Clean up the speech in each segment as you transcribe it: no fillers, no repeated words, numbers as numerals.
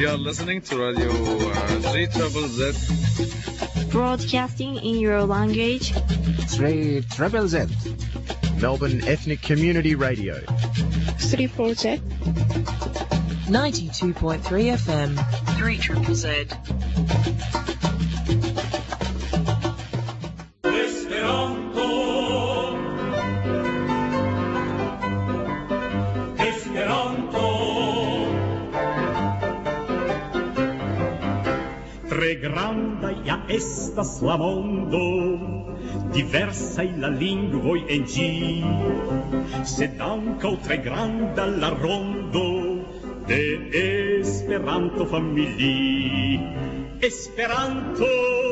You're listening to Radio 3ZZZ. Broadcasting in your language. 3ZZZ. Melbourne Ethnic Community Radio. 34Z. 92.3 FM. 3ZZZ. Tre granda ja estas la mondo, diversaj la lingvoj en ĝi, sed ankaŭ tre granda la rondo de Esperanto-familii. Esperanto,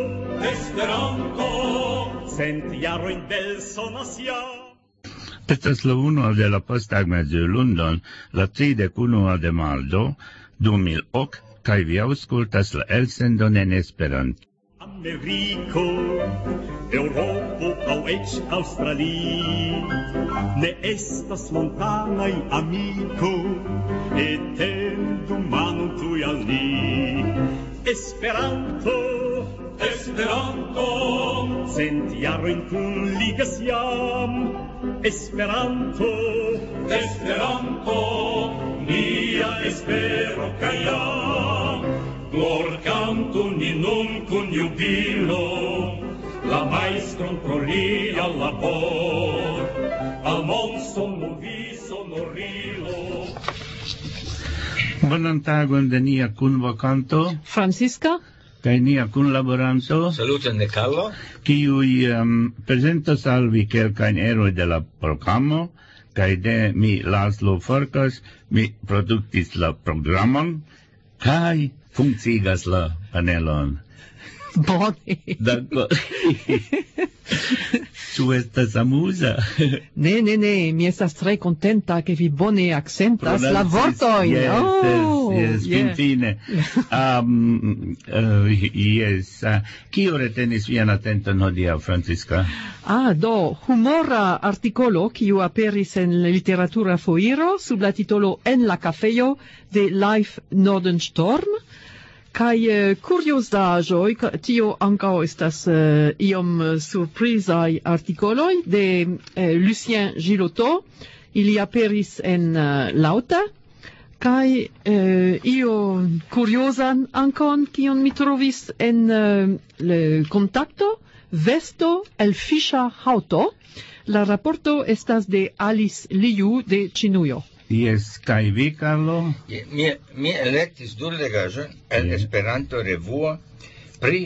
cent jarojn belsonas ja. Estas la unua de la posttagmezo London, la 31 de mardo 2008, kaj vi aŭskultas la elsendon en Esperanto. Ameriko, Eŭropo aŭ eĉ Aŭstralio, ne estas montanaj amiko, etendu manon tuj al ni. Esperanto, cent jarojn kunligas jam. Esperanto, nia espero kaj jam. Glorcanto ni nun kun jubilo, la maestron pro lia labor, al monson movi sonorilo. Bonan tagon de nia kunvokanto, Francisca. kaj nia kunlaboranto, Saluton de Carlo. kiuj prezentas al vi kelkajn eroj de la programo, kaj de mi Laszlo Farkas, mi produktis la programon, kaj funkcigas la panelon. Bone. Danko. Ĉu estas amuza? Ne, mi estas tre contenta che vi bone accentas la vortojn. Yes, finfine. Yes. Kio retenis vian atenton hodiaŭ, Francisca? Do, humora articolo kiu aperis en Literatura Foiro sub la titolo En la cafejo de Leif Nordenstorm. Kai curiosaĵoj, tio ankaŭ estas iom surprizaj artikoloj de Lucien Gilotto. Ili aperis en Lauta. Kai io kuriozan ankon kion mi trovis en le kontakto vesto el fiŝa haŭto. La raporto estas de Alice Liu de Ĉinujo. Yes, kaj vi, Carlo? Mi elektis du legaĵojn el Esperanto revuo pri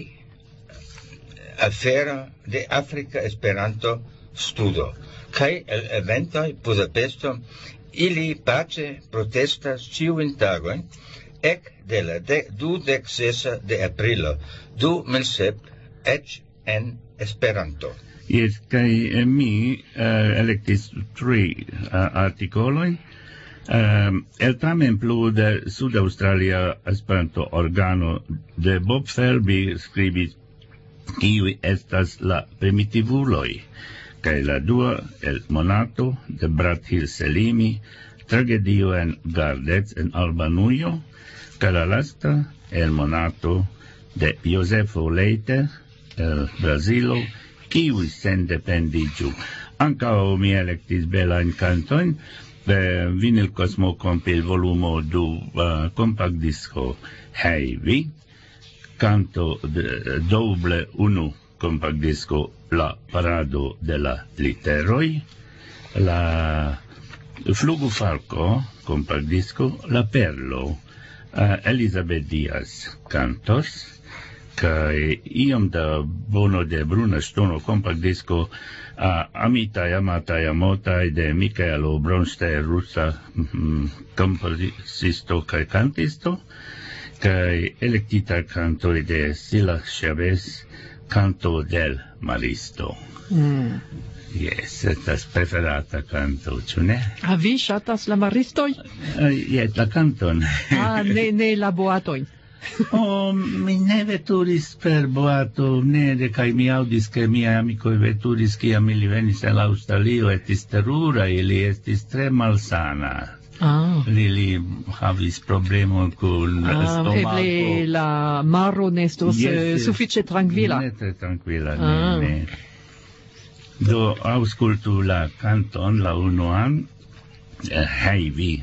afero de Afrika Esperanto studo. Kaj el eventoj Budapesto ili pace protestas ĉiujn tagojn ekde la 26 de aprilo 2007 eĉ en Esperanto. Yes, kaj mi elektis tri artikolojn. El tamen plu de Sud-Australia Esperanto organo de Bob Selby skribis kiuj estas la primitivuloj, kaj la dua el monato de Brathil Selimi, tragedio en Gardez en Albanujo, kaj la lasta el monato de Josefo Leite el Brazilo, kiuj sendependiĝu. Ankaŭ mi elektis belajn kantojn. Vinyl Cosmo compil volumo 2 compact disco Heavy, canto doble 1 compact disco La Parado de la Literoj, la Flugu Falco compact disco La Perlo, Elizabeth Diaz cantos, kaj iom da Bono de Bruna Ŝtono compact disco Amita Yamata Yamotai de Michaelo Bronstein, rusa kompozisto kaj kantisto, kaj elektita kanto de Sila Chavez, Canto del Maristo. Yes, estas preferata kanto, ĉu ne? Vi ŝatas la maristoj? Jes, la kanton. Ne la boatojn. Mi ne veturis per boato, ne, kaj mi aŭdis, ke miaj amikoj veturis, kiam ili venis el Aŭstralio, estis terura, ili estis tre malsana. Li havis problemon kun stomaco. Eble la maro ne estos sufiĉe trankvila. Ne tre trankvila, ne. Do aŭskultu la kanton, la unuan, Hej vi.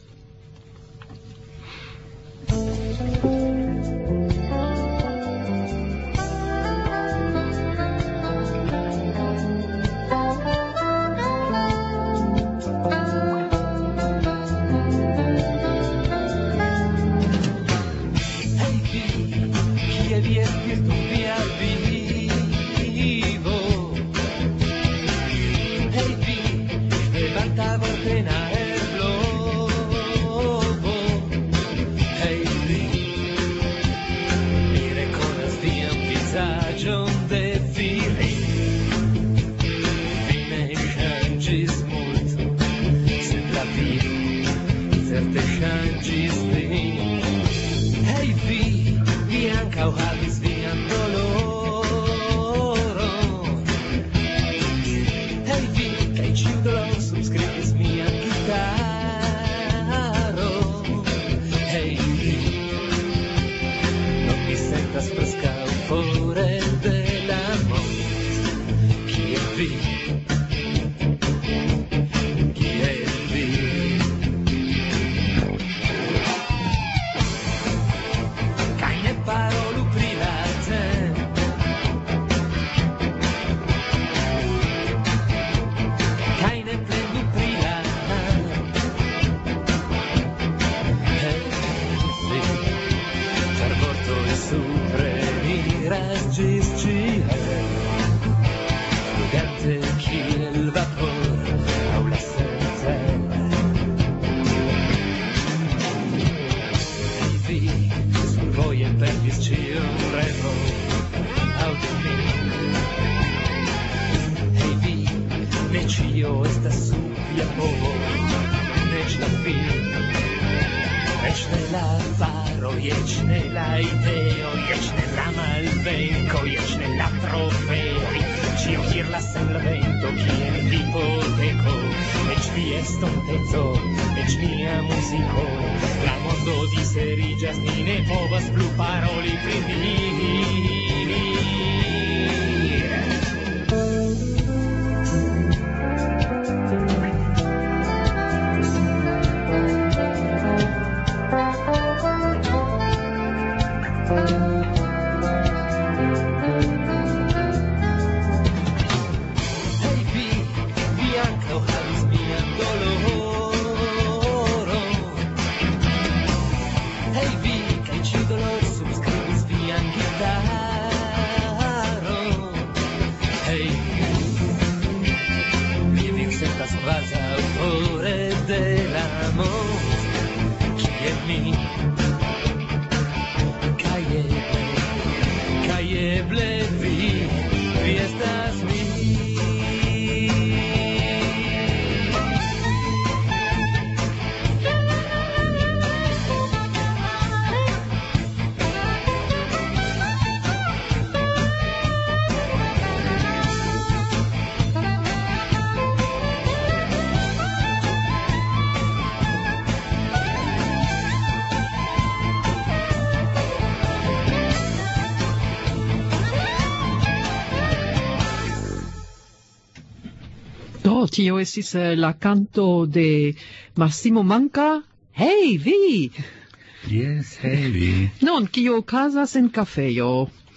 Tio estis la canto de Massimo Manca, Hej vi! Yes, hej vi. Non, kio okazas en kafejo.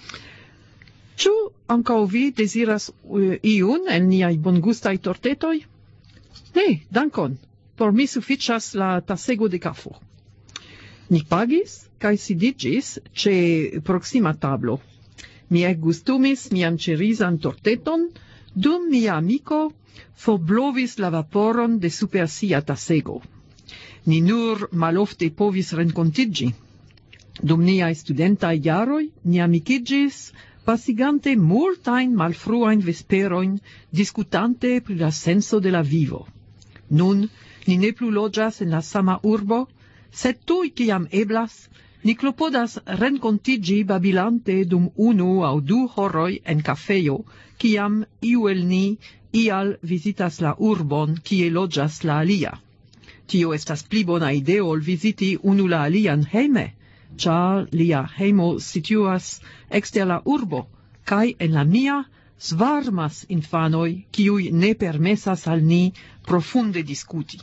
Ĉu ankaŭ vi deziras iun el niaj bongustaj tortetoj? Ne, dankon. Por mi sufiĉas la tasego de kafo. Ni pagis kaj sidiĝis ĉe proksima tablo. Mi ekgustumis mian ĉerizan torteton, dum mia amiko forblovis la vaporon de super sia tasego. Ni nur malofte povis renkontiĝi. Dum niaj studentaj jaroj ni amikiĝis, pasigante multajn malfruajn vesperojn, diskutante pri la senso de la vivo. Nun ni ne plu loĝas en la sama urbo, sed tuj kiam eblas, ni klopodas renkontiĝi babilante dum 1 aŭ 2 horoj en kafejo, kiam iu el ni ial visitas la urbon kie loĝas la alia. Tio estas pli bona ideo ol visiti unu la alian hejme, ĉar lia hejmo situas ekster la urbo, kaj en la mia svarmas infanoj, kiuj ne permesas al ni profunde diskuti.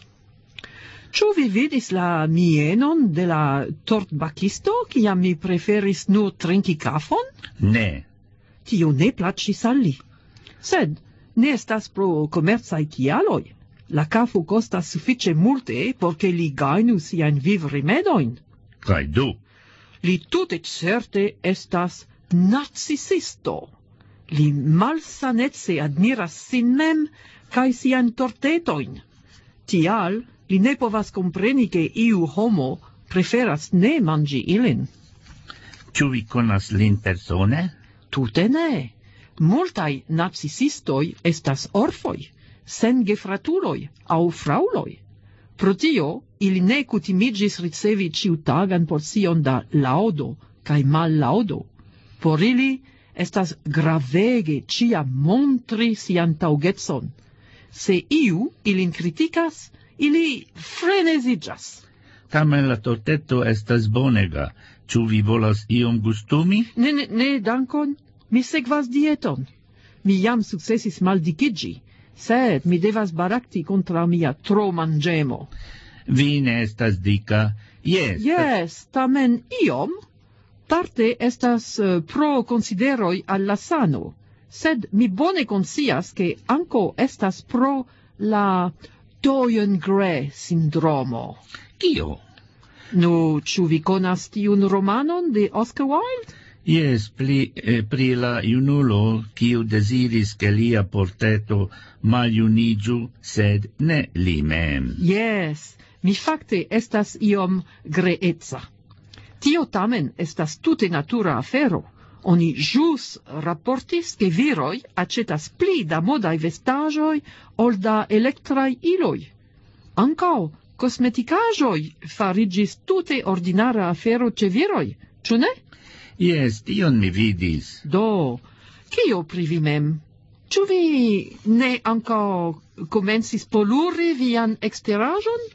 Ĉu vi vidis la mienon de la tortbakisto, kiam mi preferis nur trinki kafon? Ne. Tio ne plaĉis al li. Sed ne estas pro komercaj kialoj. La kafo kostas sufiĉe multe, por ke li gajnu siajn vivrimedojn. Kaj do? Li tute certe estas narcisisto. Li malsanece admiras sin mem kaj siajn tortetojn. Tial li ne povas kompreni ke iu homo preferas ne manĝi ilin. Ĉu vi konas lin persone? Tute ne. Multaj narcisistoj estas orfoj, sen gefratuloj aŭ fraŭloj. Pro tio ili ne kutimiĝis ricevi ĉiutagan porcion da laŭdo kaj mallaŭdo. Por ili estas gravege ĉiam montri sian taŭgecon. Se iu ilin kritikas, ili freneziĝas. Tamen la torteto estas bonega. Ĉu vi volas iom gustumi? Ne, dankon. Mi sekvas dieton. Mi jam sukcesis maldikiĝi, sed mi devas barakti kontraŭ mia tromanĝemo. Vi ne estas dika? Jes, tamen iom. Parte estas pro konsideroj al la sano, sed mi bone konscias ke ankaŭ estas pro la Dorian Gray sindromo. Kio? Nu, ĉu vi konas tiun romanon de Oscar Wilde? Jes, pri la junulo, kiu deziris ke lia portreto maljuniĝu, sed ne li mem. Jes, mi fakte estas iom greeca. Tio tamen estas tute natura afero. Oni ĵus raportis ke viroj aĉetas pli da modaj vestaĵoj ol da elektraj iloj. Ankaŭ kosmetikaĵoj fariĝis tute ordinara afero ĉe viroj, ĉu ne? Jes, tion mi vidis. Do, kio pri vi mem? Ĉu vi ne ankaŭ komencis poluri vian eksteraĵon?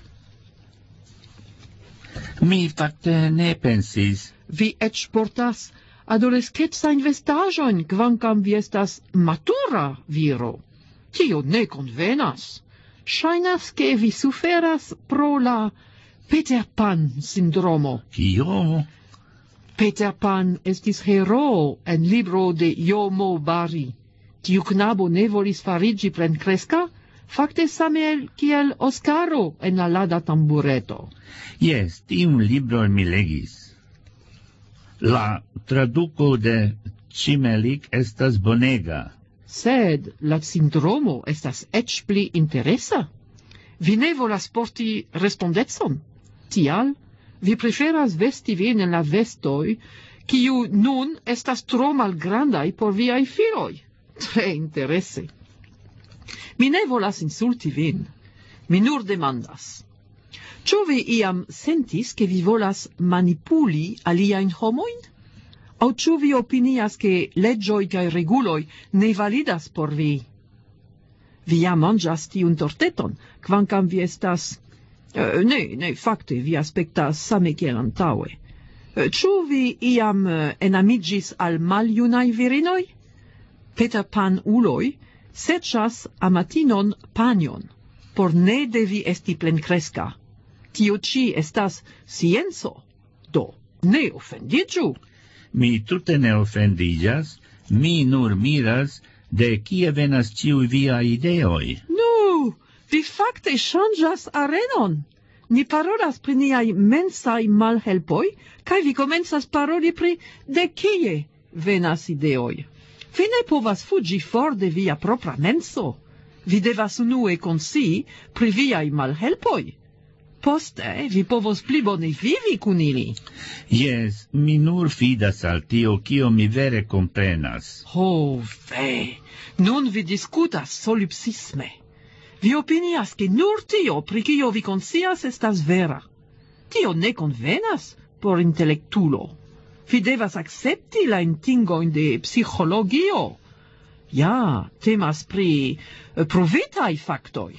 Mi fakte ne pensis. Vi eĉ portas adoleskecajn vestaĵojn, kvankam vi estas matura viro. Tio ne konvenas. Ŝajnas, ke vi suferas pro la Peter Pan sindromo. Kio? Peter Pan estis heroo en libro de Jomo Bari. Tiu knabo ne volis fariĝi plenkreska, fakte same kiel Oskaro en la Lada Tambureto. Jes, tiun libron mi legis. La traduko de Cimelik estas bonega. Sed la sindromo estas eĉ pli interesa. Vi ne volas porti respondecon. Tial vi preferas vesti vin en la vestoj, kiu nun estas tro malgrandaj por viaj filoj. Tre interese. Mi ne volas insulti vin. Mi nur demandas. Ĉu vi iam sentis, ke vi volas manipuli aliajn homojn? Aŭ ĉu vi opinias, ke leĝoj kaj reguloj ne validas por vi? Vi jam manĝas tiun torteton, kvankam vi estas... Ne, fakte, vi aspektas same kiel antaŭe. Ĉu vi iam enamiĝis al maljunaj virinoj? Peter Pan uloj serĉas amatinon panjon, por ne devi esti plenkreska. Tio ĉi estas scienco. Do, ne ofendiĝu. Mi tute ne ofendiĝas, mi nur miras de kie venas ĉiuj viaj ideoj. Nu, vi fakte ŝanĝas arenon. Ni parolas pri niaj mensaj malhelpoj, kaj vi komencas paroli pri de kie venas ideoj. Vi ne povas fuĝi for de via propra menso. Vi devas unue konscii pri viaj malhelpoj. Poste vi povos pli bone vivi kun ili. Jes, mi nur fidas al tio, kio mi vere komprenas. Ho, ve, nun vi diskutas solipsisme. Vi opinias, ke nur tio, pri kio vi konscias, estas vera. Tio ne konvenas por intelektulo. Vi devas akcepti la intingojn de psikologio. Ja, temas pri provitaj faktoj.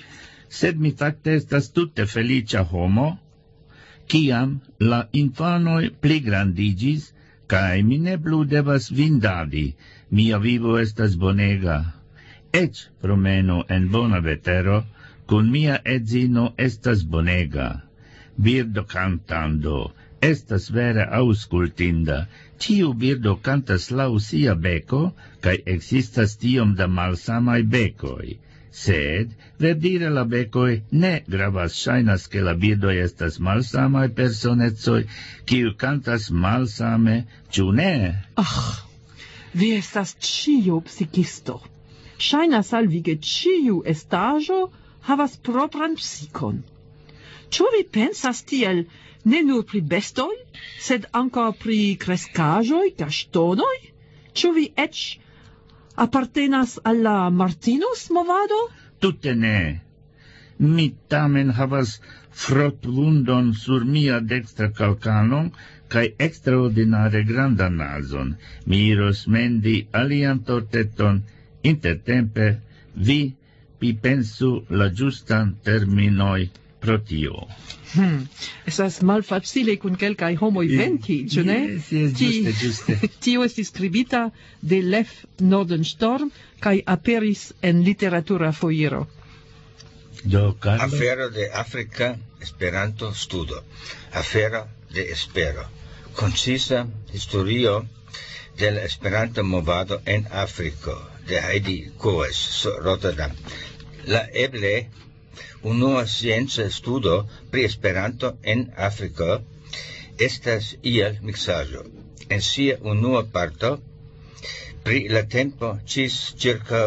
sed mi facte estas tutte felicia homo, ciam la infanoi pli grandigis, cae mi ne plu devas vindadi, mia vivo estas bonega. Ec promeno en bona vetero, cun mia edzino estas bonega. Birdo cantando, estas vere auscultinda, ciu birdo cantas lau sia beco, cae existas tiom da malsamai becoi. Sed, verdire la becoi, ne gravas shainas che la birdoi estas malsamai personezoi, ciu cantas malsame, ciu ne? Vi estas ciu psikisto. Shainas al vi che ciu estajo havas propran psikon. Ciu vi pensas tiel ne nur pri bestoi, sed anca pri crescajoi, gastonoi? Ciu vi ec appartenas alla Martinus movado? Tutte ne. Mi tamen havas frotvundon sur mia dextra calcanon, cae extraordinare granda nason. Mi iros mendi alian torteton, intertempe vi pensu la giustan terminoi pro tio. Estas malfacile cun quelcae homoi venti, cio ne? Giuste. Tio estis scribita de Lev Nordenstorm, cae aperis en literatura foiro. Do, Carlo? Afero de Africa Esperanto studo. Afero de espero. Concisa historio del Esperanto movado en Africo, de Heidi Coes, Rotterdam. La eble unua scienza studo pri Esperanto en Africo estas iel mixaĵo. En sia unua parto pri la tempo ĝis circa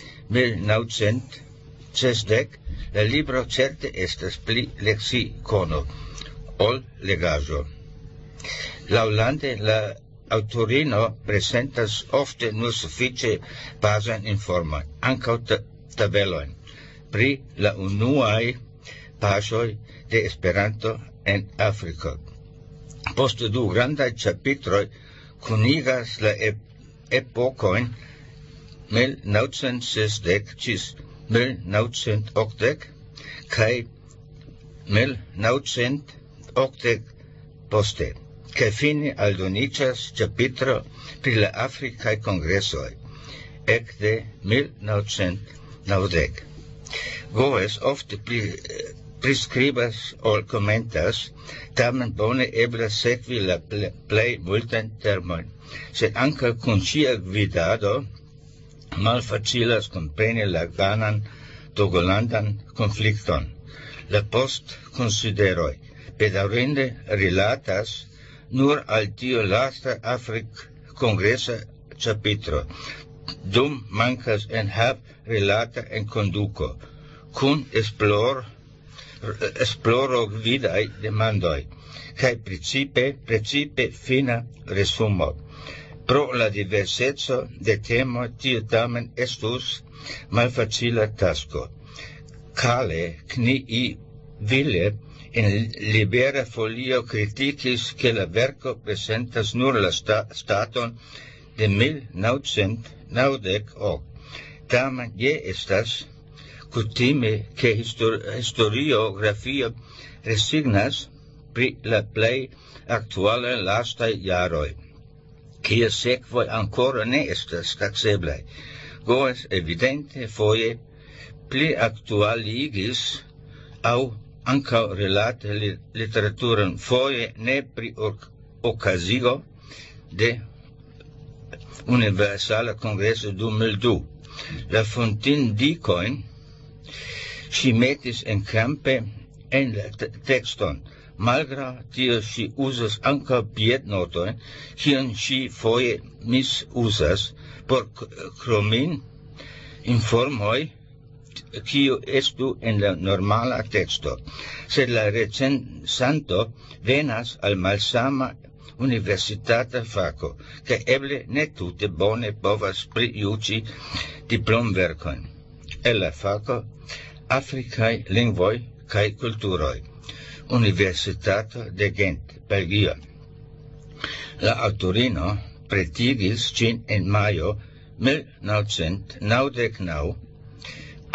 1960 la libro certe estas pli leksikono ol legaĵo. Laŭlande la autorino presentas ofte nur sufiĉe bazan informon, ankaŭ tabelojn pri la unuaj paŝoj de Esperanto en Afriko. Post du grandaj ĉapitroj kunigas la epokojn 1960 ĝis 1980 kaj 1980 poste, kaj fine aldoniĝas ĉapitro pri la afrikaj kongresoj ekde 1990. Goes ofte prescribas ol comentas, tamen bone eblas sekvi la plej multajn termojn, sed ankaŭ kun ŝia gvidado malfacilas kompreni la ganan togolandan konflikton. La postkonsideroj bedaŭrinde rilatas nur al tiu lasta Afrik-kongresa ĉapitro, dum mankas enhab rilata en konduko, kun esploro gvidaj demandoj, kaj precipe fina resumo. Pro la diverseco de temo tio tamen estus malfacila tasko. Kale knii Ville en Libera Folio kritikis ke la verko presentas nur la staton de 1990. Tamen je estas kutime ke historiografio resignas pri la plej aktualaj lastaj jaroj, kie sekvoj ankoraŭ ne estas takseblaj. Goes evidente foje pli aktualigis aŭ ankaŭ relate literaturon, foje ne pri okazigo de Universala Kongreso 2002. La fontindikojn ŝi metis en kampe en la tekston. Malgraŭ tio ŝi uzas ankaŭ piednotojn, kiujn ŝi foje misuzas por kromin informoj kiu estu en la normala teksto. Sed la recensanto venas al malsama universitata fako, ke eble ne tute bone povas prijuĝi diplomverkojn. El la fako Afrikaj lingvoj kaj kulturoj, Universitato de Gent, Belgio. La aŭtorino pretigis ĝin en majo 1999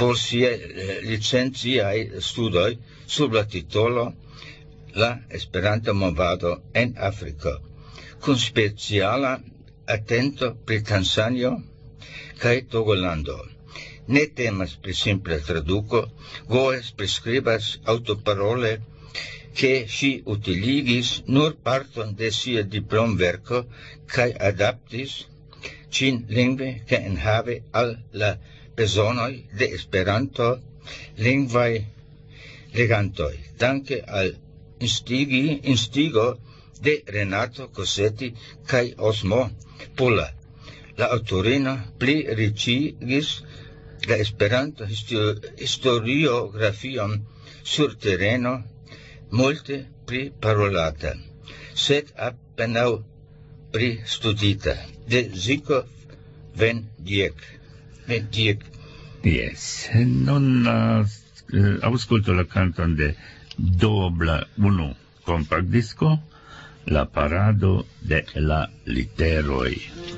por siaj licenciaj studoj sub la titolo La Esperanta movado en Afriko, kun speciala atento pri Tanzanio kaj Togolando. Ne temas pri simpla traduko, Goes priskribas autoparole che si utiligis nur parton de sia diplomverko kaj adaptis cin lingve che enhave al la bezonoi de Esperanto lingvaj legantoj, danke al instigo de Renato Cosetti kaj Osmo Pulla. La autorino pli riĉigis la Esperanto historiografion sur tereno, multe pri parolata, sed apenaŭ pri studita, de Zikov Van Dijk. Yes. Non ausculto la canton de Dobla 1 compact disco, La Parado de la Literoj.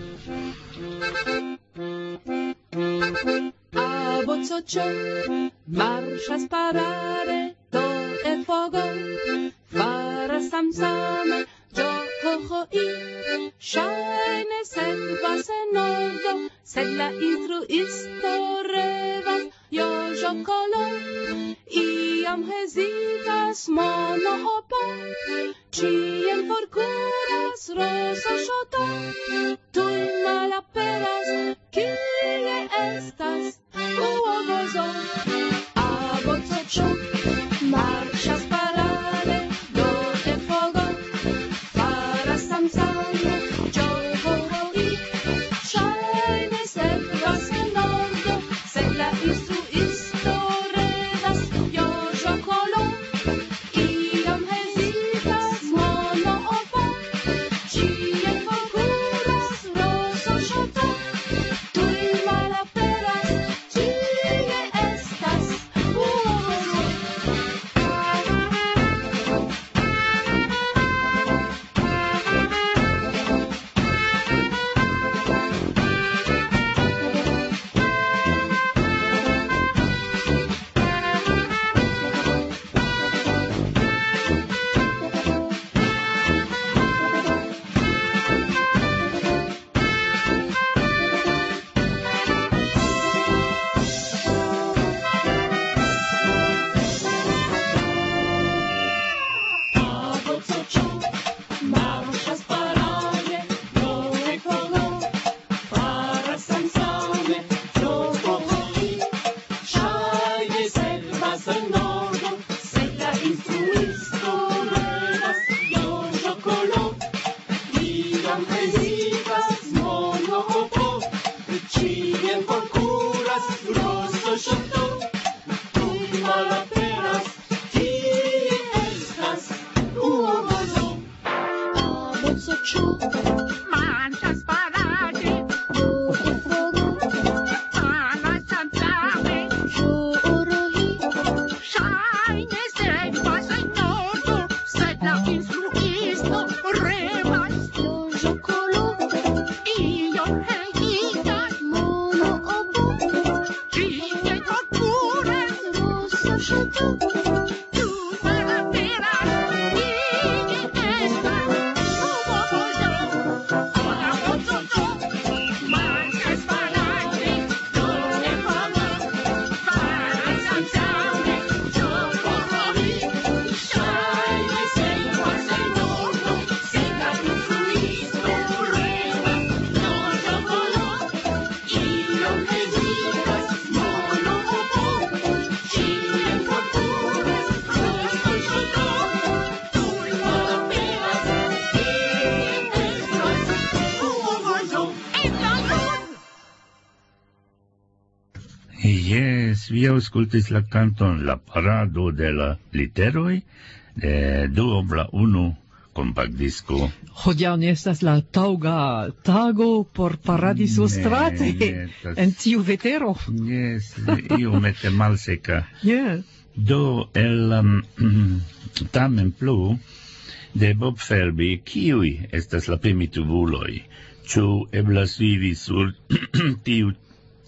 Abococcio, marcia sparare, do e fogo, fara samsame, gioco i, shine selva se nodo, sed la instruisto revas, io giocolo, iam hesitas mono opo, ciem forcuras rosa shoto, tui malaperas, kie estas, uogozo, abococcio, marcia sparare, do e fogo, fara samsame, gioco i, shine selva se nodo, sed la instruisto revas, io giocolo, iam hesitas mono opo, ciem forcuras rosa shoto, tui malaperas, kie estas, uogozo. Abococcio, marcia sparare, do e fogo, fara samsame, gioco i, shine selva se nodo, sed la instruisto revas, io giocolo, iam hesitas mono opo, ciem forcuras rosso shoto, tui malaperas, kie estas, uogozo. Abococcio, marcia sparare, do e fogo, fara samsame, gioco i, shine selva se nodo, sed la instruisto revas, io giocolo, io hesitas mono opo, ciem forcuras rosso shoto, tu malaperas, kie estas, uogozo. Abococcio, marcia sparare, do e fogo, fara samsame, gioco i, shine selva se nodo, sed la instruisto revas, io giocolo, io hesitas mono opo, ciem forcuras rosso shoto, tui malaperas, kie estas, uogozo. Yes, vi auscultis la canton La Parado de la Literoj de Dobla 1 compact disco. Hodiaŭ ne estas la taŭga tago por paradiso strate estas. en tiu vetero. Yes, iomete malseka. Yeah. Do el tamen plu de Bob Felby, kiuj estas la primituvuloj? Ĉu eblas vivi sur tiu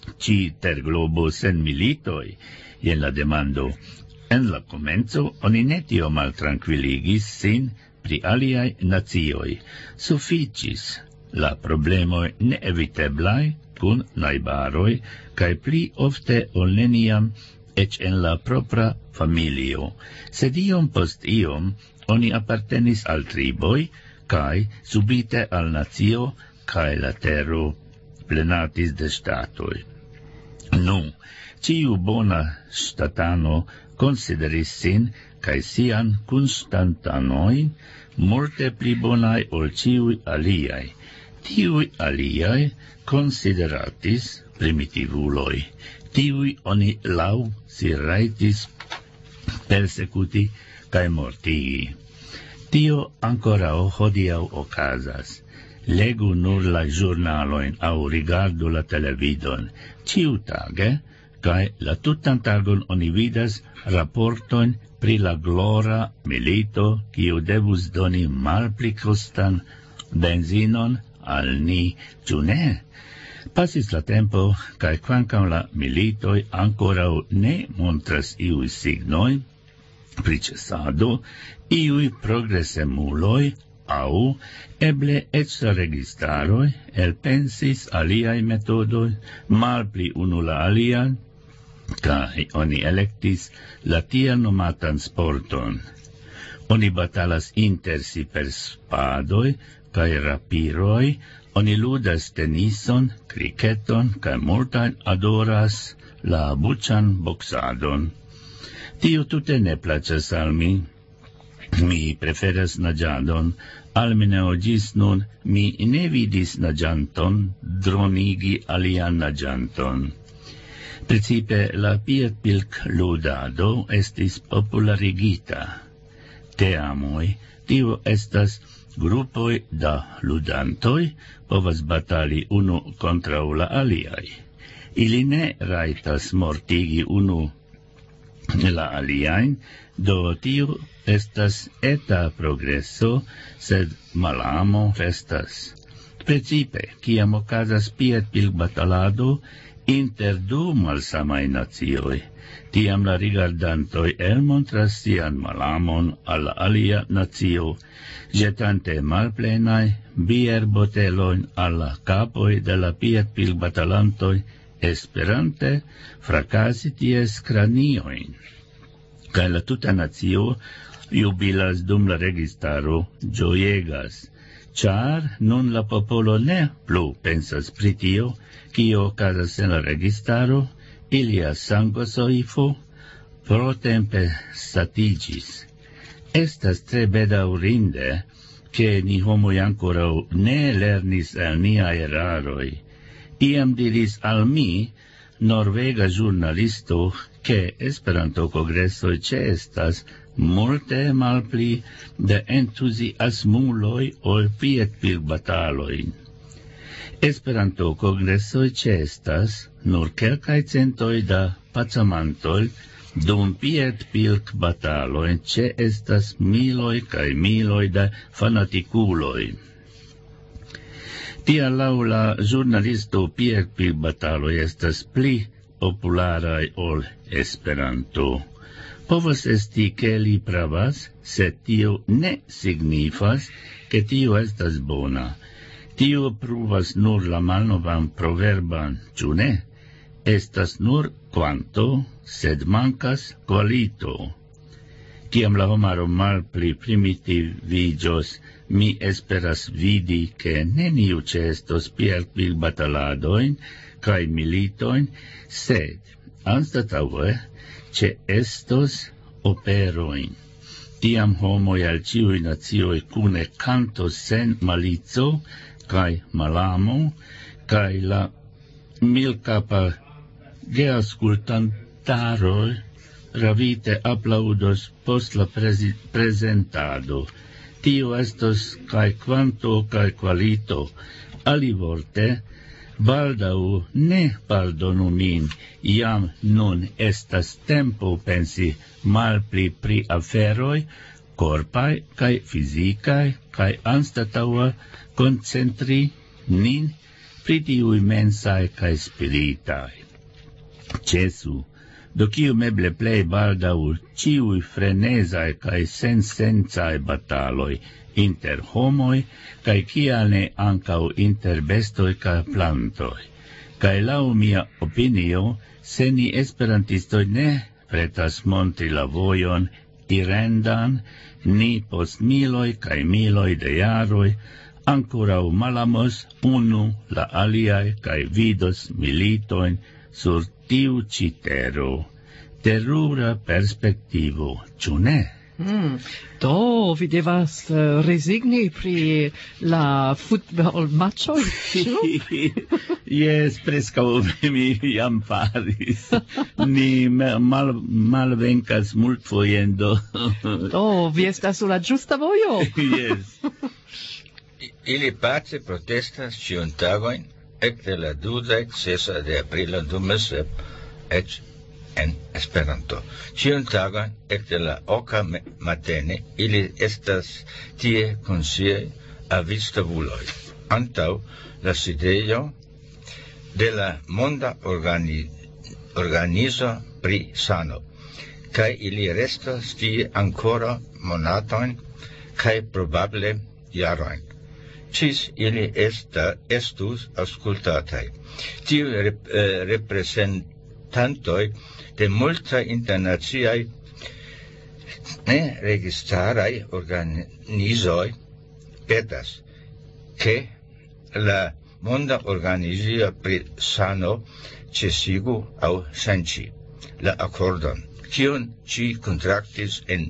ci ter globo sen militoi, jen la demando. En la comenzo, oni ne tio maltranquilligis sin pri aliai nazioi. Sufficis la problemoi neeviteblai cun naibaroi, cae pli ofte ol neniam ec en la propra familio. Sed iom post iom, oni appartenis al triboi, cae subite al nazio, cae la terro plenatis de statoi. Nu, ciu bona statano consideris sin cae sian constantanoin multe pli bonai ol ciui aliai. Tiui aliai consideratis primitivuloi. Tiui oni lau si raitis persecuti cae mortigi. Tio ancora hodiau ocasas. Legu nur la giornaloin au rigardu la televidon. Ciu tage, cae la tutan tagon oni vidas raportoin pri la glora milito kiu devus doni malpli costan benzinon al ni, ciu ne? Pasis la tempo, cae quancam la militoi ancorau ne montras iui signoi pri cessado, iui progresemuloi au eble ec registaroi elpensis aliai metodoi malpli unu la alian, cae oni electis la tia nomatan sporton. Oni batalas inter si per spadoi cae rapiroi, oni ludas tenison, cricketon, cae multain adoras la buccian boxadon. Tio tute ne placas al mi. Mi preferas nagiadon, almeneo gis nun mi ne vidis nagianton dronigi alian nagianton. Principe la piedpilk ludado estis popularigita. Teamoi, tio estas gruppoi da ludantoi, povas batali unu contra la aliai. Ili ne raitas mortigi unu la aliain, do tio estas eta progresso, sed malamo restas. Principe, ciam ocasas piedpilk batalado inter du malsamai nazioi, tiam la rigardantoi elmontras sian malamon al alia nazio, jetante malplenai bierboteloin alla capoi de la piedpilk batalantoi, esperante fracasi ties cranioin. Cae la tuta nazio jubilas dum la registaro gioiegas, char nun la popolo ne plu pensas pri tio, cio ocasas en la registaro, ilia sangosoifo pro tempe satigis. Estas tre bedaurinde, che ni homoi ancora ne lernis el nia eraroi. Iam diris al mi, norvega giornalisto, che Esperanto congressoi estas multe malpli de entusiasmuloi ol piedpilk bataloi. Esperanto congressoi estas nur kelkaj centoj da pacamantoj, dum piedpilk bataloi estas miloj kaj miloj da fanatikuloj. Tial laŭ la ĵurnalisto piedpilk bataloj estas pli popularai ol Esperanto. Povas esti che li pravas, sed tio ne signifas che tio estas bona. Tio pruvas nur la malnovan proverban, ciu ne? Estas nur quanto, sed mancas qualito. Ciam la homaro malpli primitivigios, mi esperas vidi che neniu cestos piedpilk bataladoin, cae militoin, sed, anstataue, ce estos operoin. Tiam homoi al ciui nazioi cune cantos sen malizo, cae malamo, cae la milcapa geascultantaroi ravite aplaudos post la presentado. Tio estos cae quanto cae qualito, alivorte, baldau ne pardonu min, iam nun estas tempo pensi malpli pri aferoi, corpai cae fisicae, cae anstataua concentri nin pri tiui mensae cae spiritae. Cesu, do cium eble plei baldau ciui frenesae cae sensensae bataloi inter homoi, cae ciane ancau inter bestoi cae plantoi. Cae lau mia opinio, se ni esperantistoi ne pretas montri la voion irendan, ni post miloi cae miloi de jaroi, ancorau malamos unu la aliae cae vidos militoin sur tiu citero. Terura perspektivo, ciu ne? Do, vi devas resigni pri la football matchoi, ciu? Yes, prescau mi jam faris. Ni malvencas multfoiendo. Do, vi estas sur la giusta vojo? Yes. Ili pace protestas ciun tagoin, ecte la 26 de aprilo 2007, ec en Esperanto. Ciun tagoin, ecte la oca matene, ili estas tie consiei a vistavuloi, antau la sidejo de la monda organizo pri sano, cae ili restas tie ancora monatoin, cae probable jaroin. Cis ili estus auscultatai. Tiu representantoi de multa internaziai ne registarai organizoi petas che la monda organizia pri sano cesigu au senci la accordon, cion ci contractis en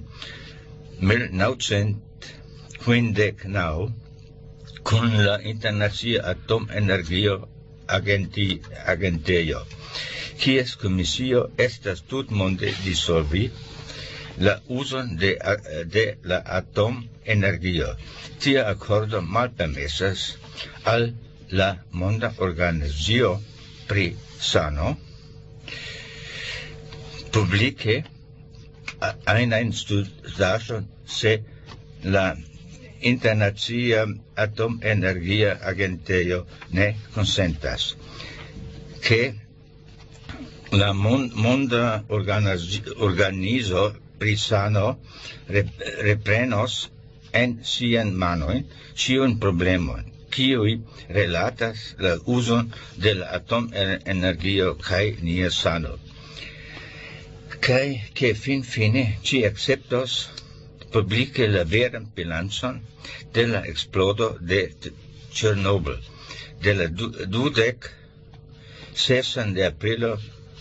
1959 con la Internazia Atomenergio Agentejo, quies comissio estas tutmonde dissolvi la uson de la atomenergio. Tia accordo malpermesas al la monda organizio pri sano publique ein studaĵon se la Internazia Atomenergia Agentejo ne consentas che la monda organizo pri sano reprenos en sian manoin ciun problemon, kiui relatas la uzon de la atomenergio kai nia sano. Kai che fine ci acceptos publique la veran bilanzon de la explodo de Chernobyl de la 26 de aprilo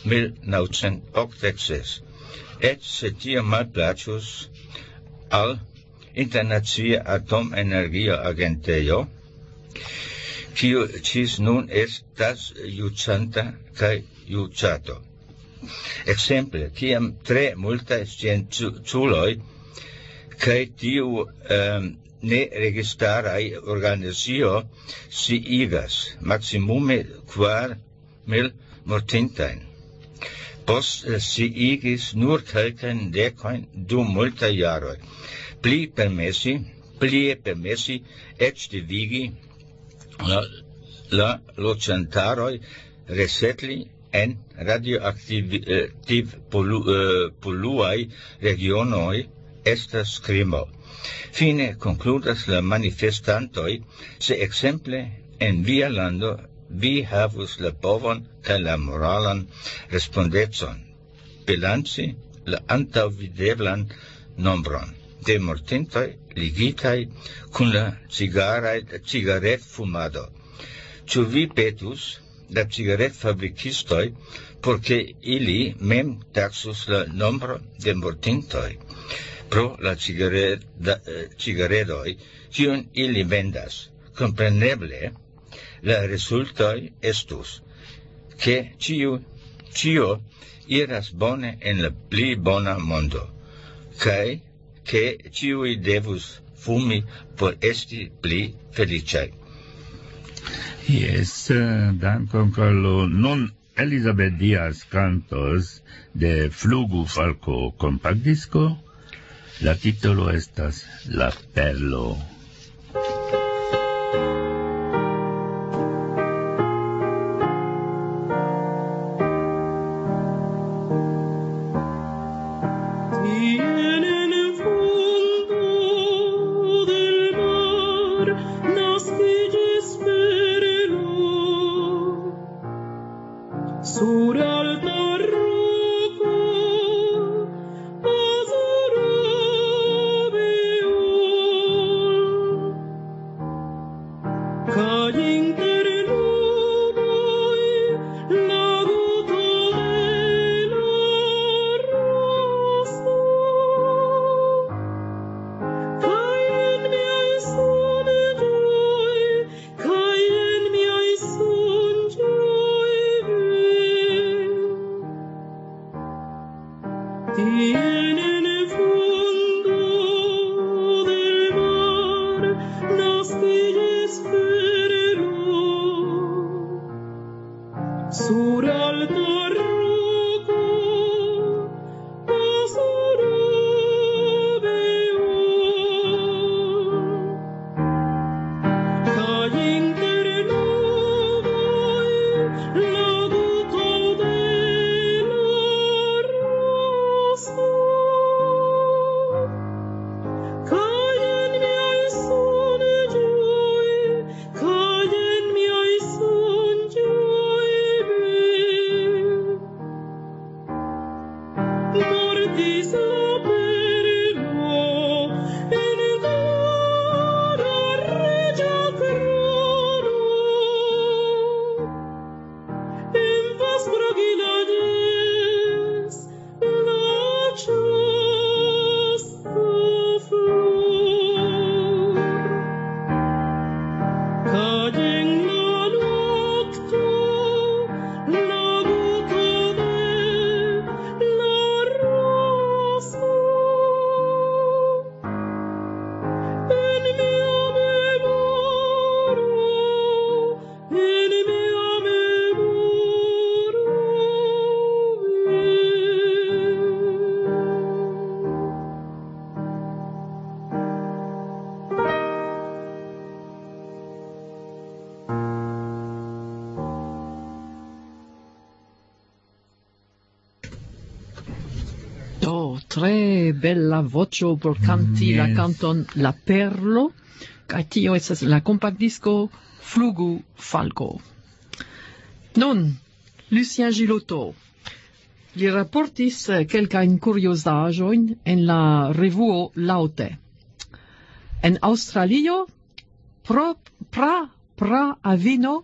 1986. Et se tio malplacius al Internazia Atomenergia Agentejo, kiu cis nun estas jucanta kaj jucato. Exemple, kiam tre multaj scienculoj kaj tiu ne registaraj organizio sciigas maximume 4.000 mortintajn. Post sciigis nur kelkajn dekojn dum multaj jaroj. Plie permessi ec devigi la loĝantaroj resetli en radioaktiv poluaj regionoj estas krimo. Fine konkludas la manifestantoj, se ekzemple en via lando vi havus la povon kaj la moralan respondecon bilanci la antaŭvideblan nombron de mortintoj ligitaj kun la cigaret-fumado. Ĉu vi petus la cigaret-fabrikistoj por ke ili mem taksus la nombro de mortintoj pro la cigaredoj kiun ili vendas? Kompreneble, la resultoj estus ke ĉio iras bone en la pli bona mondo, kaj che ciui devus fumi por esti pli felicae. Yes, dankon Carlo. Non Elizabeth Diaz cantos de Flugu Falco compact disco. La titolo estas La Perlo. naskiĝis per sur alta roko Azorabeol, kaj inter nuboj la guto de la roso, kaj en miaj sonĝoj, kaj en miaj sonĝoj tiene el fondo del mar naskiĝis perlo sur alta roko Azorabeol, kaj inter nuboj la guto de la roso, kaj en miaj sonĝoj, kaj en miaj sonĝoj mortis la perlo en kara reĝa krono, en pasprogilaĝis la ĉasta flor, kaj en la nokto la guto de la roso en mia memoro, en mia memoro Do, tre bella voĉo por kanti la Yes. kanton La Perlo, kaj tio estas la kompaktdisko Flugu Falko. Nun, Lucien Gilotto, li raportis kelkajn kuriozaĵojn en la revuo Laŭte. En Aŭstralio, pra avino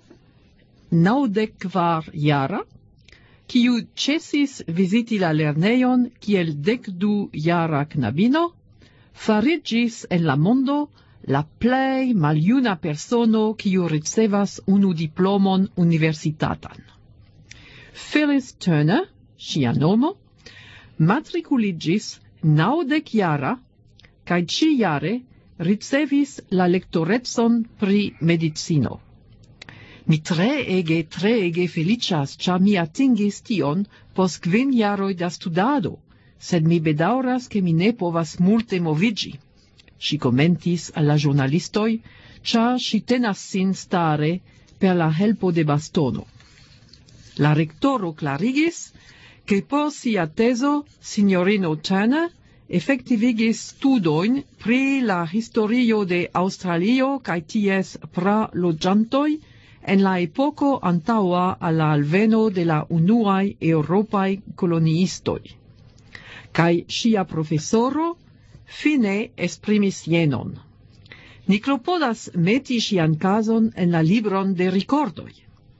94-jara, kiu ĉesis viziti la lernejon kiel 12-jara knabino, fariĝis en la mondo la plej maljuna persono kiu ricevas unu diplomon universitatan. Phyllis Turner, ŝia nomo, matrikuliĝis 90-jara kaj ĉiujare ricevis la lektorecon pri medicino. Mi treege feliĉas, ĉar mi atingis tion post 5 jaroj da studado, sed mi bedaŭras, ke mi ne povas multe moviĝi. Ŝi komentis al la ĵurnalistoj, ĉar ŝi tenas sin stare per la helpo de bastono. La rektoro klarigis, ke por sia tezo sinjorino Turner efektivigis studojn pri la historio de Aŭstralio kaj ties praloĝantoj en la epoko antaŭa al la alveno de la unuaj eŭropaj koloniistoj. Kaj ŝia profesoro fine esprimis jenon: ni klopodas meti ŝian kazon en la libron de rikordoj.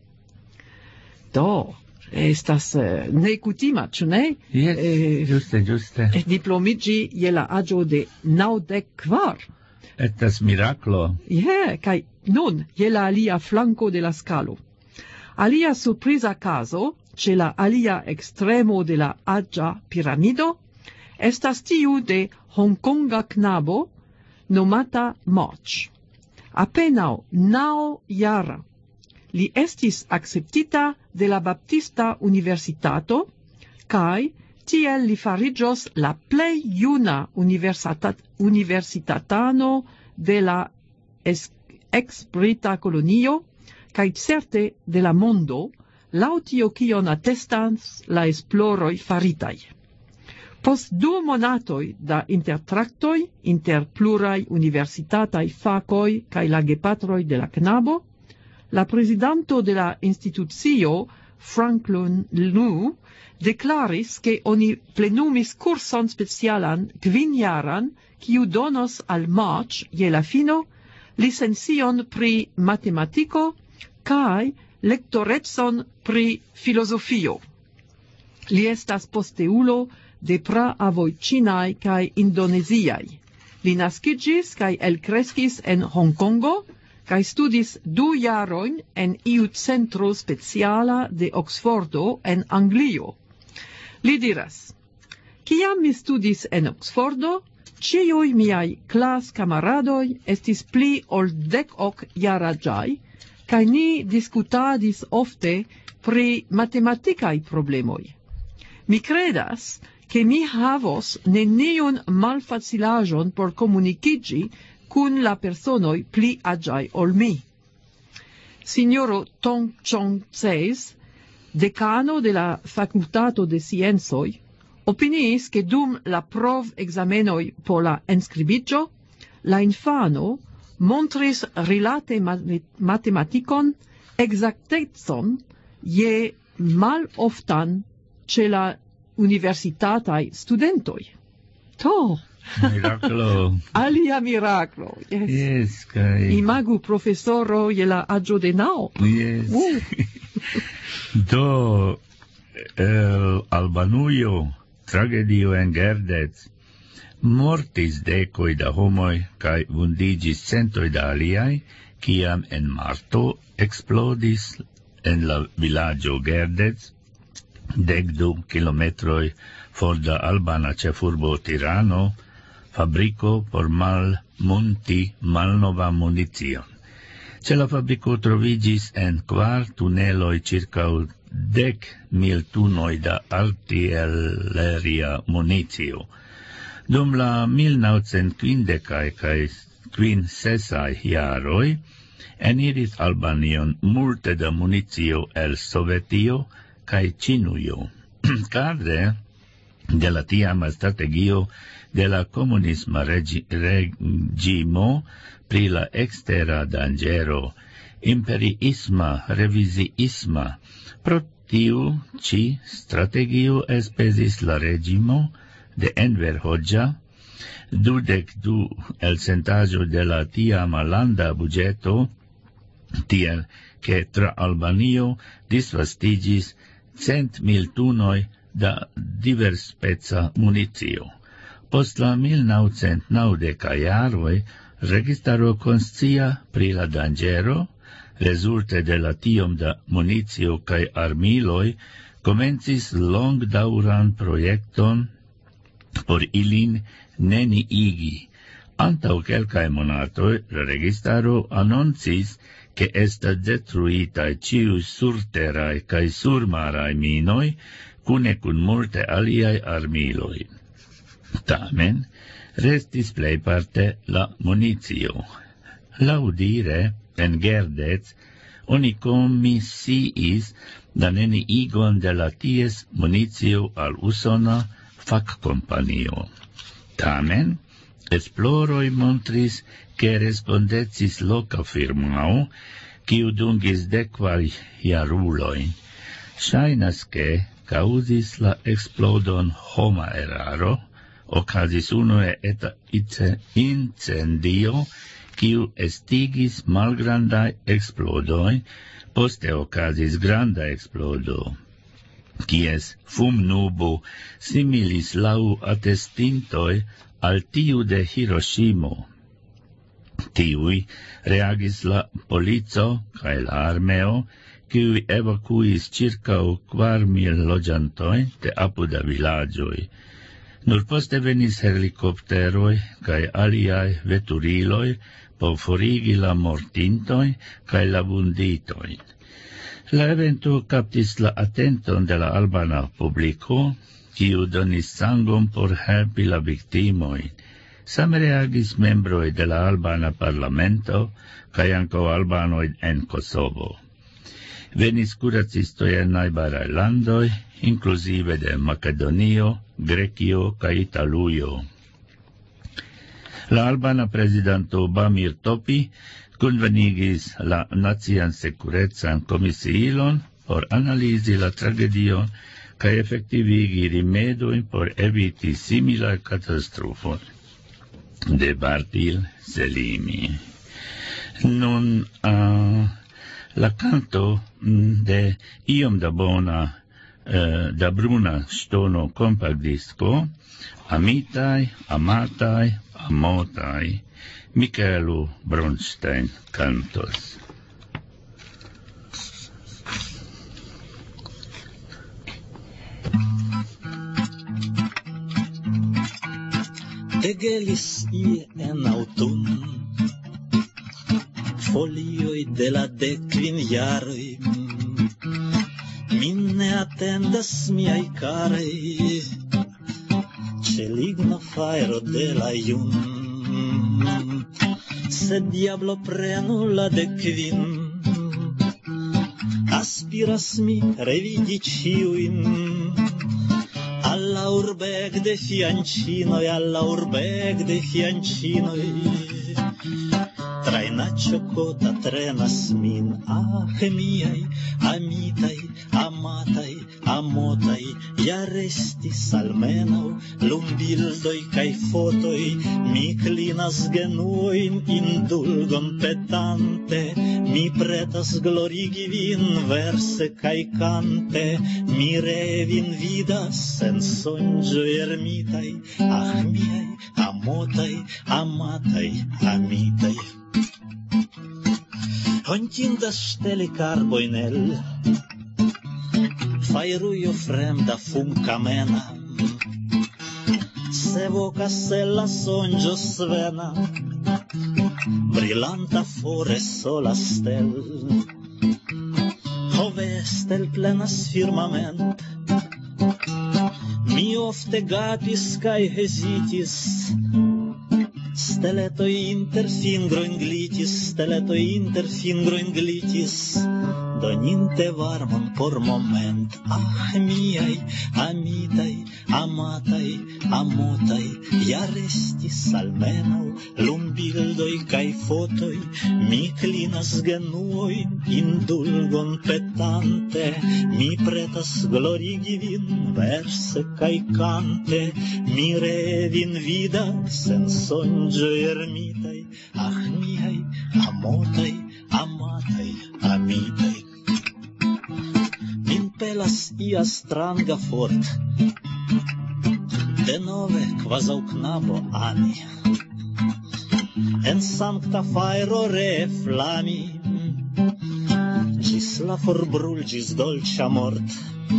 Do, estas nekutima, ĉu ne? Yes, ĝuste. Diplomiĝi je la aĝo de 94. Estas miraklo. Kaj nun je la alia flanko de la skalo. Alia surpriza caso, ĉe la alia ekstremo de la aĝa piramido, estas tiu de hongkonga knabo nomata March. Apenaŭ 9-jara. Li estis akceptita de la Baptista Universitato kaj tiel li fariĝos la plej juna universitatano de la ex-brita kolonio kaj certe de la mondo, laŭ tio kion atestas la esploroj faritaj. Post 2 monatoi da intertractoi inter plurai universitatai facoi cae la gepatroi de la knabo, la presidanto de la institucio, Franklin Lu, declaris che oni plenumis curson specialan 5-jaran, kiu donos al March je la fino licencion pri matematiko cae lectoretson pri filosofio. Li estas posteulo de praavoj ĉinaj kaj indonesiaj. Li naskiĝis kaj elkreskis en Hongkongo kaj studis 2 jarojn en iu centro speciala de Oxfordo en Anglio. Li diras: "Kiam mi studis en Oxfordo, ĉiuj miaj klaskamaradoj estis pli ol 10 jaraĝaj, kaj ni diskutadis ofte pri matematikaj problemoj. Mi kredas, che mi havos neniun malfacilaĵon por komunikiĝi kun la personoj pli aĝaj ol mi." Signoro Tong Chong Tseis, decano de la Facultato de Sciencoj, opiniis che dum la prov examenoi por la enscribiĝo, la infano montris rilate matematikon exactecon je maloftan ĉe la universitataj studentoj. To! Miracolo. Alia miraclo. Yes. Yes, kai. Imagu profesoro je la aĝo de 9. Yes. Do, Albanujo, tragedio en Gerdec, mortis decoi da homoi, kai vundigis centoi da aliai, kiam en marto explodis en la villaggio Gerdec, 12 kilometroi for da albana ĉefurbo Tirano, fabrico por malmunti malnova municion. Ĉe la fabrico trovigis en 4 tuneloj ĉirkaŭ 10,000 tunoj da artilleria municio. Dum la 1950 kaj 56 jaroj eniris Albanion multe da municio el Sovetio kaj Ĉinujo. Kadre de la tiama strategio de la comunisma regimo pri la extera dangero, imperiisma, reviziisma. Pro tiu ci strategio espesis la regimo de Enver Hoxha 22% de la tiama landa budgeto, tiel che tra Albanio disvastigis 100,000 tunoj da diverspeca municio. Post la 1990 jaroj registaro konscia pri la dangero, rezulte de la tiom da municio kaj armiloj, komencis longdaŭran projekton por ilin neniigi. Antaŭ kelkaj monatoj la registaro anoncis che estas detruitaj ĉiuj surteraj kaj surmaraj minoj, kune kun multe aliaj armiloj. Tamen restis plejparte la municio. Laŭdire en Gerdec oni komisiis la neniigon de la ties municio al usona fakkompanio. Tamen esploroj montris che respondecis loka firmao, kiu dungis 10 jarulojn. Ŝajnas ke causis la explodon homa eraro, okazis unue eta incendio, kiu estigis malgrandaj explodoj, poste okazis granda explodo, kies fumnubo similis laŭ atestintoj al tiu de Hiroŝimo. Tiuj reagis la polico kaj la armeo, kiuj evakuis ĉirkaŭ 4,000 loĝantoj de apuda vilaĝoj. Nur poste venis helikopteroj kaj aliaj veturiloj por forigi la mortintojn kaj la vunditojn. La evento kaptis la atenton de la albana publiko, kiu donis sangon por helpi la viktimojn. Same reagis membroj de la albana parlamento kaj ankaŭ albanoj en Kosovo. venis curacistoj el najbaraj landoj, inclusive de Makedonio, Grekio kaj Italujo. La albana prezidanto Bamir Topi kunvenigis la Nacian Sekurecan Komisiilon por analizi la tragedion kaj efektivigi rimedojn por eviti similaj katastrofoj. De Bartil Selimi. Nun la canto de iom da bona da bruna stono compact disco, Amitai, Amatai, Amotai, Michaelu Bronstein cantos. Egelis ie en autun, folioj de la dekvinjaroj, min ne atendas miaj karaj, ĉe ligna fajro de la jun. Se diablo prenu la dekvin, aspiras mi revidi ĉiujn, alla urbeg de fiancinoi, alla urbeg de fiancinoi. Trainaccio cota trenas min, miai, amitai, amatai, amotai, ja restis almenau lumbildoi kai fotoi, mi klinas genuoin indulgon petante, mi pretas glorigi vin verse kai cante, mi revin vidas en sonĝoj ermitaj, miaj, amotaj, amataj, amitaj. Hontindas ŝteli karbojn el fajrujo fremda funkamena, se vokas el la sonĝo svena, brilanta fore sola stel. Ho ve stel plenas firmament, mi ofte gapis kaj hezitis, steletoj inter fingrojn glitis, steletoj inter fingrojn glitis, doninte varmon por moment. Miaj, amitaj, amataj, amotaj, ja restis almenaŭ lumbildoj kaj fotoj, mi klinas genuojn indulgon petante, mi pretas glorigi vin verse kaj kante, mi revin vidas en sonĝoj ermitaj, miaj, amotaj, amataj, amitaj. Min pelas ia stranga fort, denove kvazaŭ knabo ami, en sankta fajro ree flami, ĝis la forbrulĝis dolĉa mort.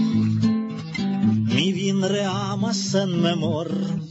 Mi vin reamas en memor,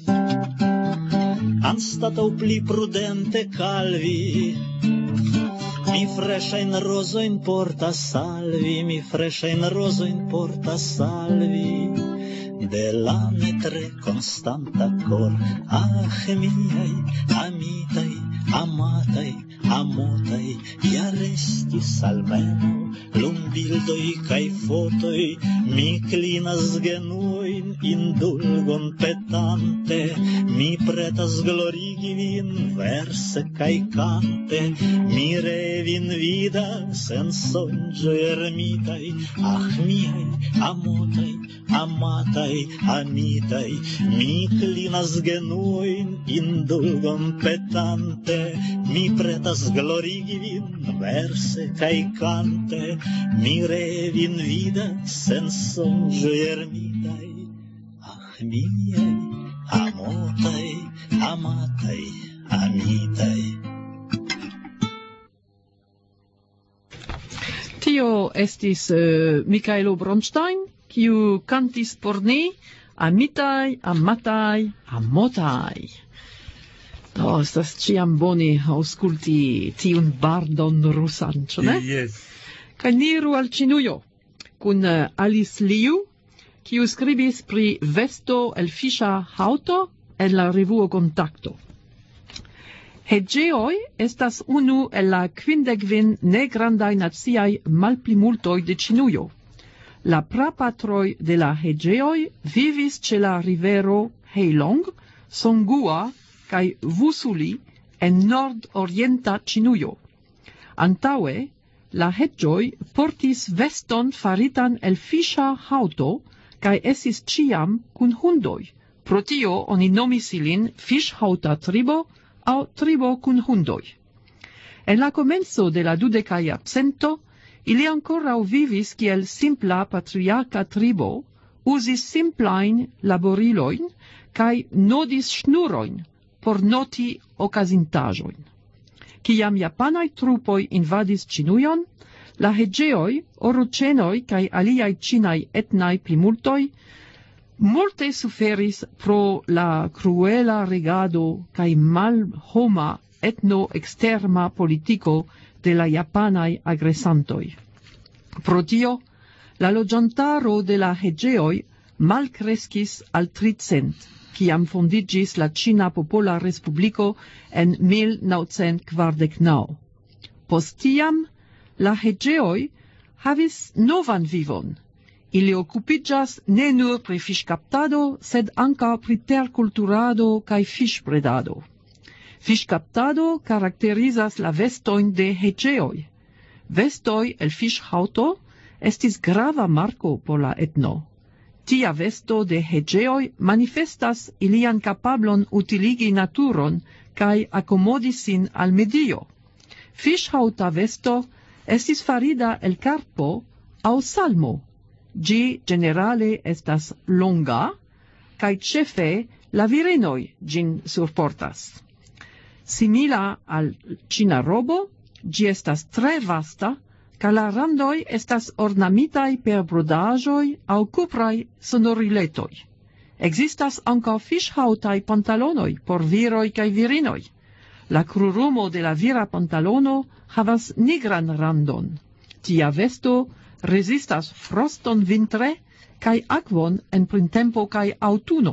anstataŭ pli prudente kalvi, mi freŝajn rozojn portas al vi, mi freŝajn rozojn portas al vi, de la ne tre konstanta kor. Miaj, amitaj, amataj, amotaj, ja restis almenaŭ lumbildoj kaj fotoj, mi klinas genuojn indulgon petante, mi pretas glorigi vin verse kaj kante, mi revin vidas en sonĝoj ermitaj, miaj, amotaj, amataj, amitaj, mi klinas genuojn indulgon petante, mi pretas glorigi vin verse kaj kante, mi revin vidas en sonĝoj ermitaj, miaj, amotaj, amataj, amitaj. Tio estis Michaelo Bronstein, kiu cantis por ni amitaj, amataj, amotaj. Estas ĉiam bone aŭskulti tiun bardon rusan, ĉu ne? Yes. Kaj niru al Ĉinujo kun Alice Liu, kiu skribis pri vesto el fiŝa haŭto en la revuo Kontakto. Hegeoi estas unu el la 52 negrandaj naciaj malplimultoj de Ĉinujo. La prapatroj de la Hegeoj vivis ĉe la rivero Heilong, Songhua kaj Vusuli en nord-orienta Ĉinujo. Antaŭe, la Hegeoj portis veston faritan el fiŝa haŭto kaj estis ĉiam kun hundoj. Pro tio oni nomis ilin fiŝhaŭta tribo aŭ tribo kun hundoj. En la komenco de la 20. jarcento, ili ankoraŭ vivis kiel simpla patriarka tribo, uzis simplajn laborilojn kaj nodis ŝnurojn por noti okazintaĵojn. Kiam japanaj trupoj invadis Ĉinujon, la Hegeoj, Oroĉenoj kaj aliaj ĉinaj etnaj plimultoj multe suferis pro la cruela regado kaj malhoma etno-eksterma politiko de la japanaj agresantoj. Pro tio, la loĝantaro de la Hegeoj malkreskis al 300, kiam fondiĝis la Ĉina Popola Respubliko en 1949. Post tiam, la Hegeoj havis novan vivon. Ili okupiĝas ne nur pri fiŝkaptado, sed ankaŭ pri terkulturado kaj fiŝbredado. Fiŝkaptado karakterizas la vestojn de Hegeoj. Vestoj el fiŝhaŭto estis grava marko por la etno. Tia vesto de Hegeoj manifestas ilian kapablon utiligi naturon kaj akomodi sin al medio. Fiŝhaŭta vesto estis farita el karpo aŭ salmo. Ĝi generale estas longa, kaj ĉefe la virinoj ĝin surportas. Simila al ĉina robo, ĝi estas tre vasta, kaj la randoj estas ornamitaj per brodaĵoj aŭ kupraj sonoriletoj. Ekzistas ankaŭ fiŝhaŭtaj pantalonoj por viroj kaj virinoj. La krurumo de la vira pantalono havas nigran randon. Tia vesto resistas froston vintre kaj akvon en printempo kaj aŭtuno.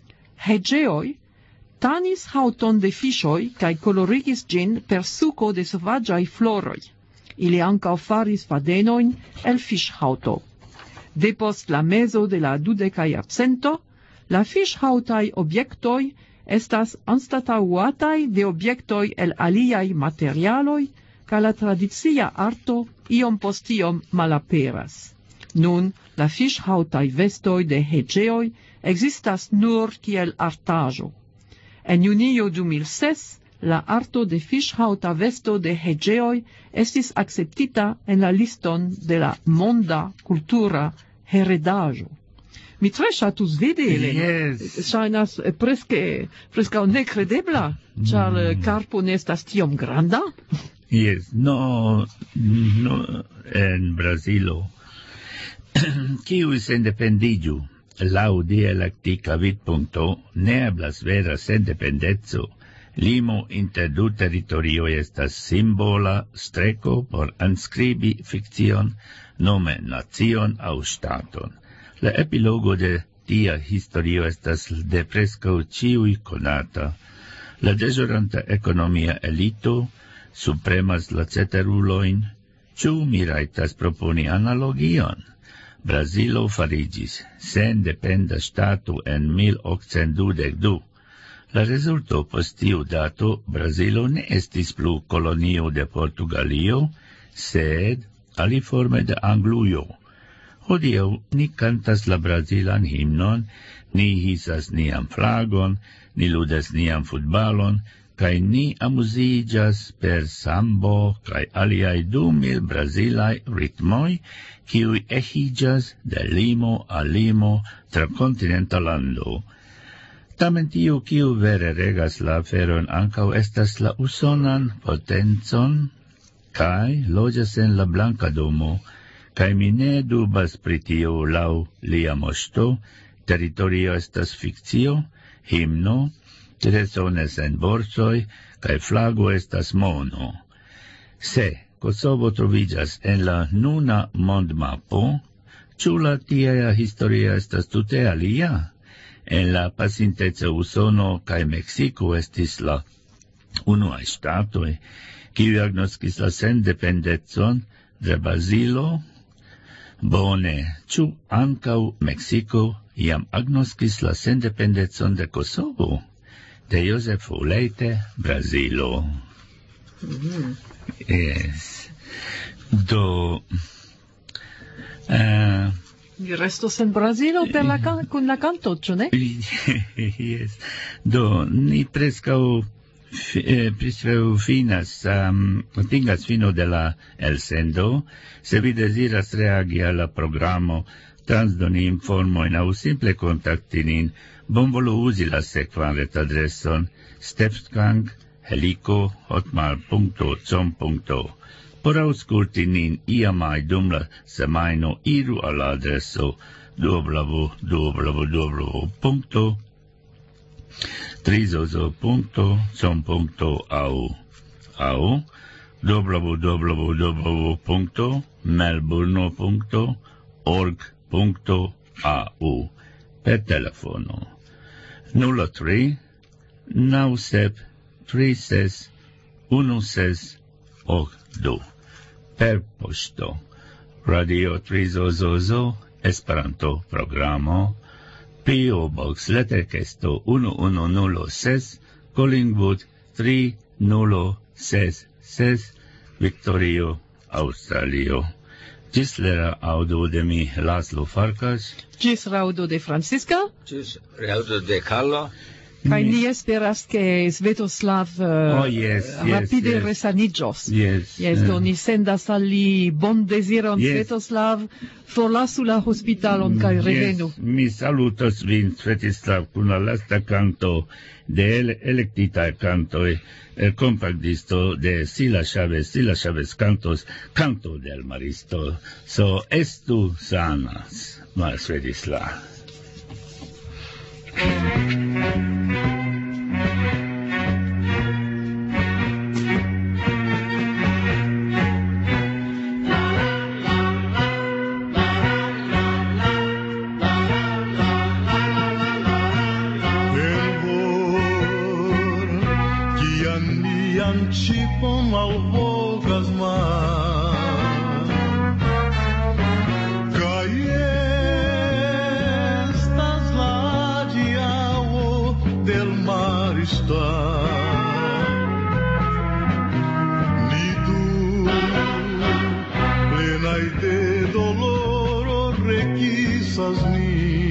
Hegeoj tanis haŭton de fiŝoj kaj kolorigis ĝin per suko de sovaĝaj floroj. Ili ankaŭ faris fadenojn el fiŝhaŭto. Depost la mezo de la 20. jarcento, la fiŝhaŭtaj objektoj estas anstataŭataj de objektoj el aliaj materialoj, kaj la tradicia arto iom post iom malaperas. Nun, la fiŝhaŭtaj vestoj de Hegeoj ekzistas nur kiel artaĵo. En junio 2006, la arto de fiŝhaŭta vesto de Hegeoj estis akceptita en la liston de la monda kultura heredaĵo. Mi tre ŝatus vidi ilin. Ŝajnas preskaŭ nekredebla, ĉar karpo ne estas tiom granda. Yes, no en Brazilo. Kiu sendependiĝu laŭ dialektika vidpunkto ne eblas vera sendependeco. Limo inter du teritorioj estas simbola streko por anskribi fikcion, nome nacion aŭ ŝtaton. La epilogo de tia historio estas de preskaŭ ĉiuj konata. La deĵoranta ekonomia elito supremas la ceterulojn. Ĉu mi rajtas proponi analogion? Brazilo fariĝis sendependa ŝtato en 1822. La rezulto post tiu dato Brazilo ne estis plu kolonio de Portugalio, sed aliforme de Anglujo. Hodiaŭ ni kantas la brazilan himnon, ni hizas nian flagon, ni ludas nian futbalon, kaj ni amuziĝas per sambo kaj aliaj 2000 brazilaj ritmoj, kiuj eĥiĝas de limo al limo tra kontinenta lando. Tamen tiu, kiu vere regas la aferon, ankaŭ estas la usonan potencon kaj loĝas en la Blanka Domo, kaj mi ne dubas pri tio laŭ lia moŝto. Teritorio estas fikcio, himno, resones en borsoj, kaj flago estas mono. Se Kosovo troviĝas en la nuna mondmapo, ĉu la tia historia estas tute alia? En la pasinteco Usono kaj Meksiko estis la unuaj ŝtatoj, kiuj agnoskis la sendependecon de Brazilo. Bone, ĉu ankaŭ Meksiko jam agnoskis la sendependecon de Kosovo? De Joseph Leite, Brazilo. Yes. Do... Mi restos en Brazilo per con la canto, ĉu ne? Yes. Do, ni preskaŭ atingas fino de la elsendo. Se vi deziras reagi al la programo, transdoni informojn aŭ simple kontakti nin, bonvolu uzi la sekvan retadreson stepskang@hotmail.com. Por aŭskulti nin iamaj dum la semajno, iru al la adreso www.trizozo.com.au aŭ www.melburno.org.au per telefono 03 97 36 1682 per poŝto Radio Trizozo Esperanto programo P.O. Box Letterkesto 1106 Collingwood 3066 Victorio, Australio. Gis la audio de mi Laszlo Farkas. Gis la audio de Francisca. Gis la audio de Carlo. Kaj ni esperas ke Svetoslav rapide resaniĝos. Yes, do ni sendas al li bondeziron, Svetoslav, forlasu la hospitalon kaj revenu. Mi salutas vin, Svetoslav, kun la lasta kanto de elektitaj kantoj, el compactisto de Sila Chavez cantos, canto del maristo. So estu sanas, Svetoslav. Chipom alvogas mar Kai estas la diao del mar está Nidu plenai de doloro requisas ni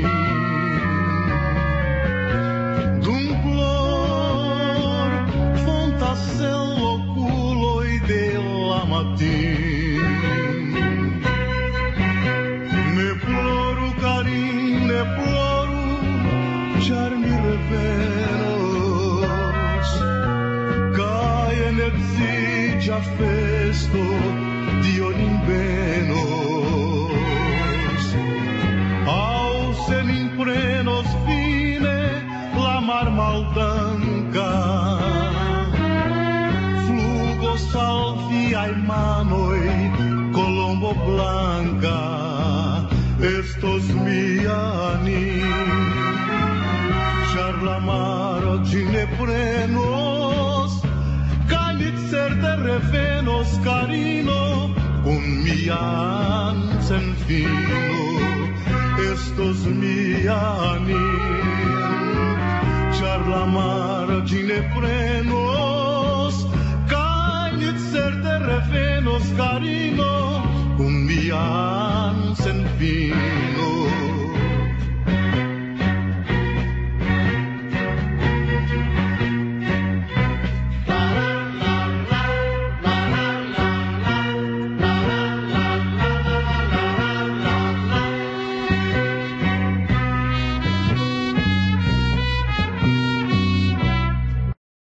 Ne ploru, carin, ne ploru, ĉar mi revenos, kaj en edziĝa festo Dio nin benos. Aŭ se nin prenos fine la mar maldanka, flugos al viaj manoj, Colombo blanca, estos mia anima, ĉar la maro ĝin ne prenos, kaj mi certe revenos, carino, kun mian senfino, estos mia anima, ĉar la maro ĝin ne prenos, certe revenos, carino, con mi sen fino.